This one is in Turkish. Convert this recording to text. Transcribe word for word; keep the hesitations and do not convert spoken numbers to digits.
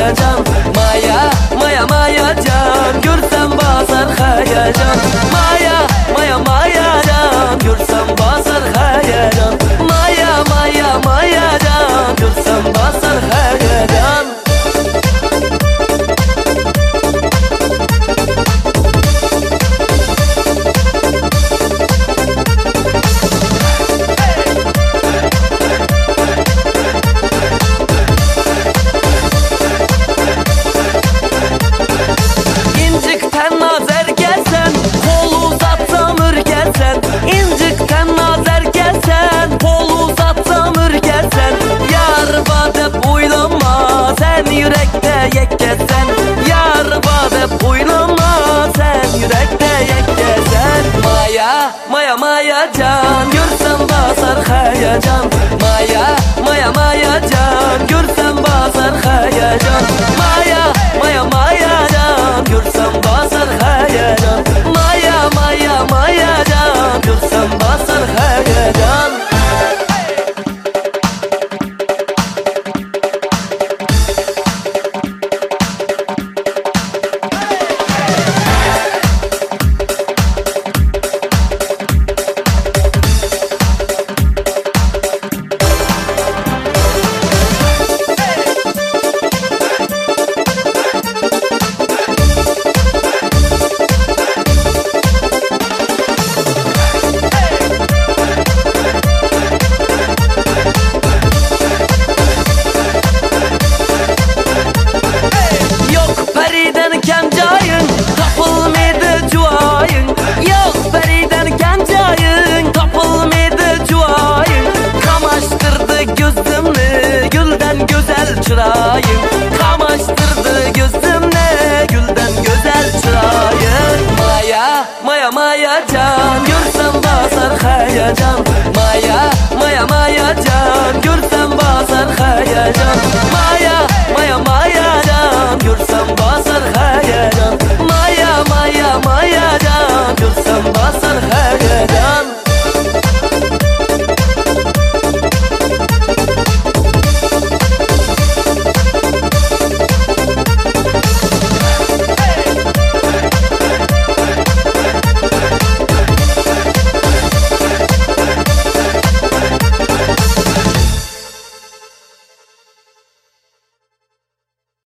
hayacan. Maya, maya, maya can, görsen basar hayacan. Maya, maya, maya can, görsen basar hayacan. Maya, maya, maya can, görsen basar hayacan. Yekkesen yar badep oynama, sen yürekte yekkesen. Maya, maya, maya can, görsen basar hayacan. Maya, maya, maya can, görsen basar hayacan. Maya, maya, maya can, görsen basar hayacan. Maya, maya, maya can, görsen basar hayacan. Çırayın kamaştırdı gözümle, gülden güzel çırayın. Maya, maya, maya can, görsen basar hayacan. Maya, maya, maya can, görsen basar hayacan. Maya,